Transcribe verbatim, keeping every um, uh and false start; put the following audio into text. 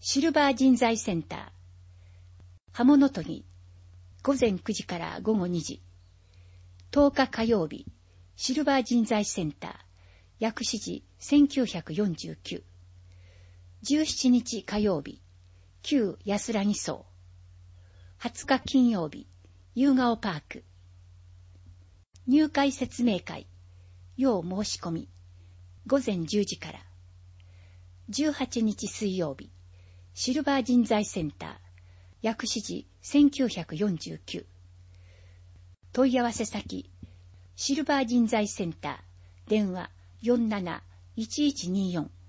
シルバー人材センター、刃物研ぎ、午前くじから午後にじ。とおか火曜日、シルバー人材センター、薬師寺せんきゅうひゃくよんじゅうきゅう。じゅうしちにち火曜日、旧安らぎ荘。はつか金曜日、夕顔パーク。入会説明会、要申し込み、午前じゅうじから。じゅうはちにち水曜日、シルバー人材センター、薬師寺せんきゅうひゃくよんじゅうきゅう。問い合わせ先、シルバー人材センター、電話 よんなないちいちにーよん。